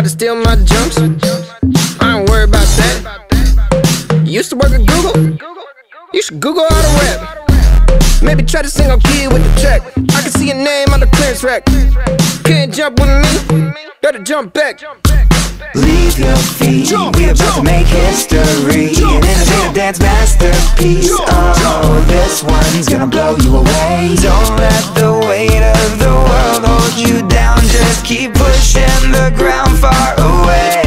Try to steal my jumps, I ain't worried about that. You used to work at Google, you should Google how to rap. Maybe try to sing on key with the track. I can see your name on the clearance rack. Can't jump with me, better jump back. Leave your feet, we're about to make history. An innovative dance masterpiece. Oh, this one's gonna blow you away. Don't let the weight of the world hold you down. Just keep pushing the ground far away.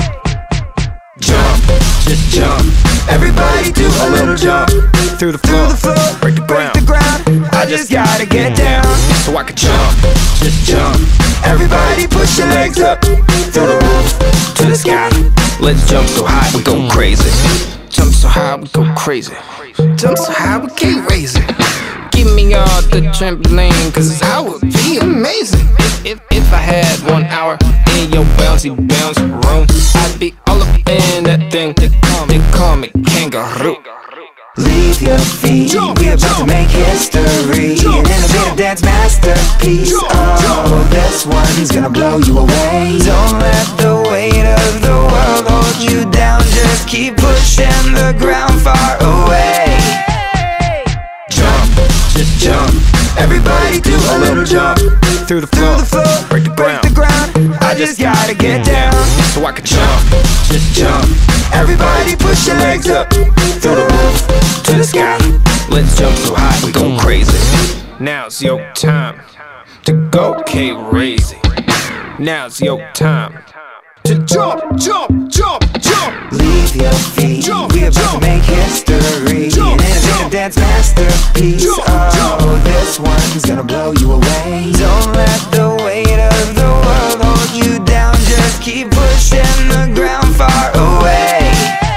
Jump, just jump. Everybody do a little jump. Through the floor, break the ground. I just gotta get down, so I can jump, just jump. Everybody push your legs up, through the roof, to the sky. Let's jump so high we go crazy. Jump so high we go crazy. Jump so high we can't raise it. Give me all the trampoline, cause it's how it would be amazing. If I had 1 hour in your bouncy bounce room, I'd be all up in that thing. They call me kangaroo. Leave your feet, we're about to make history. An innovative dance masterpiece. Oh, this one's gonna blow you away. Don't let the weight of the world hold you down. Just keep pushing the ground far away. Jump, just jump. Everybody do a little jump. Through the floor, break the ground. I just gotta get down, so I can jump, just jump. Everybody push your legs up, through the roof, to the sky. Let's jump so high we go crazy. Now's your time to go crazy. Now's your time to jump. Leave your feet, we're about to make history. An innovative dance masterpiece. Oh, this one's gonna blow you away. Don't let the weight of the world hold you down. Just keep pushing the ground far away.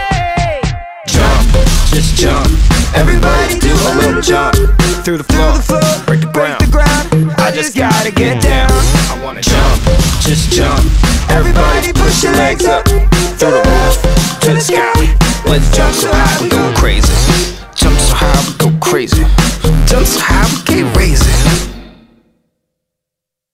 Jump, just jump. Everybody do a little jump. Through the floor, break the ground. I just gotta get down, I wanna jump, just jump. Everybody push your legs up, through the roof, to the sky. Let's jump so high we go crazy. Jump so high we go crazy. Jump so high we